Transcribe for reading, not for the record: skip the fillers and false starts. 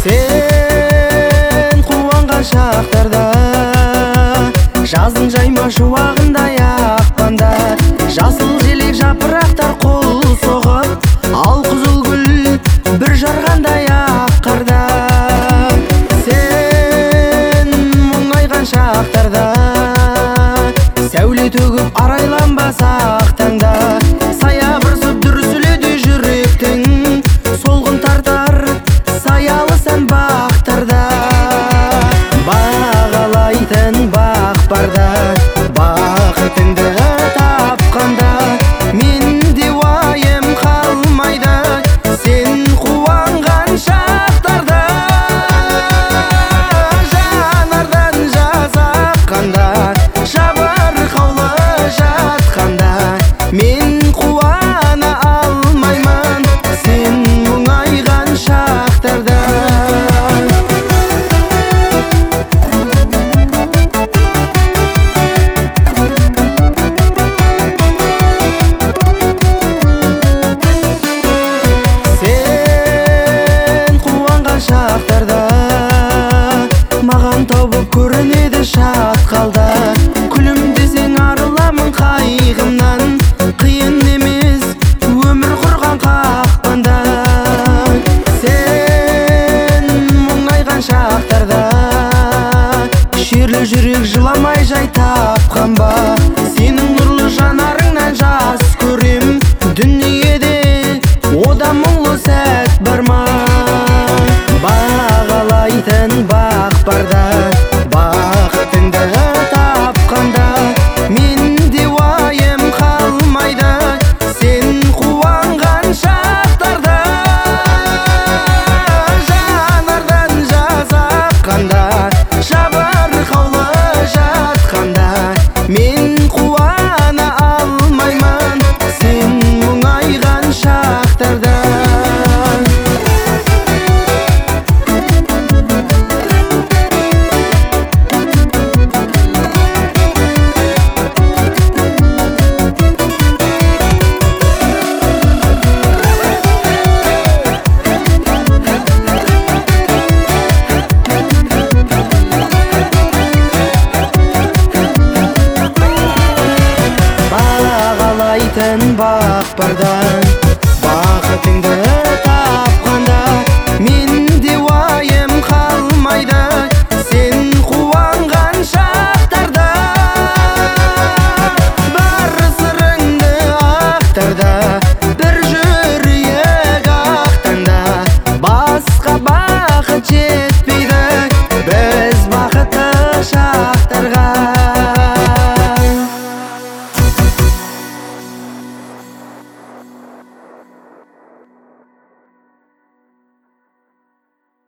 Сен қуанған шақтарда, жаздың жайма шуағындай ақпанда, жасыл желек жапырақтар қол соғып, ал қызыл гүл бір жарғандай ақ қарда. Сен мұңайған шақтарда, сәуле төгіп арайланбас ақ таңда, саябырсып дүрсіледі жүректің, солғын тартар саялы сән бақтарда. Бағалайтын бақ барда, бақытыңды тапқанда, менде уайым қалмайды, сен қуанған шақтарда. Жанардан жас аққанда, жабырқаулы жатқанда, мен қуана алмаймын, сен мұңайған шақтарда. Сен қуанған шақтарда, маған тобып көрінеді шатқалда, күлімдесең арыламын қайғымнан, қиын емес өмір құрған қақпанда. Сен мұңайған шақтарда, шерлі жүрек жыламай жай тапқан ба, сенің нұрлы жанарыңнан жас көрем, дүниеде одан мұңлы сәт бар ма? Бағалайтын бақ барда, бақытыңды тапқанда, менде уайым қалмайды, сен қуанған шақтарда. Жанардан жас аққанда, жабырқаулы жатқанда, мен қуана алмаймын, сен мұңайған шақтарда. Бағалайтын бақ барда, бақытыңды